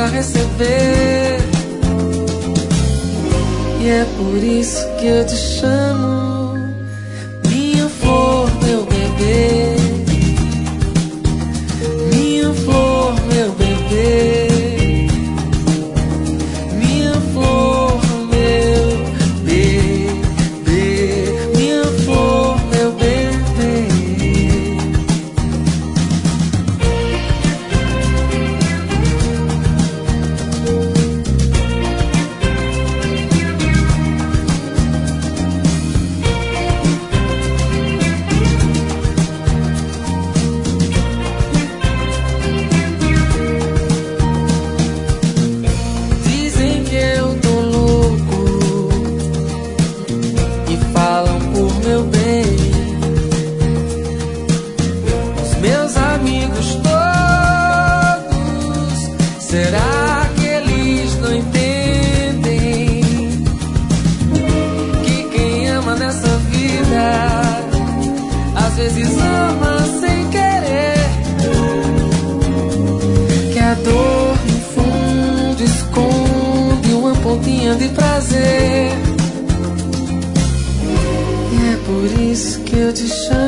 pra receber. E é por isso que eu te chamo, minha flor, meu bebê. Minha flor, meu bebê. Minha flor, meu bebê. Minha flor, meu bebê. Dizem que eu tô louco e falam por meu bem. Os meus amigos todos, será que eles não entendem que quem ama nessa vida às vezes ama sem querer, que a dor no fundo esconde uma pontinha de prazer. E é por isso que eu te chamo,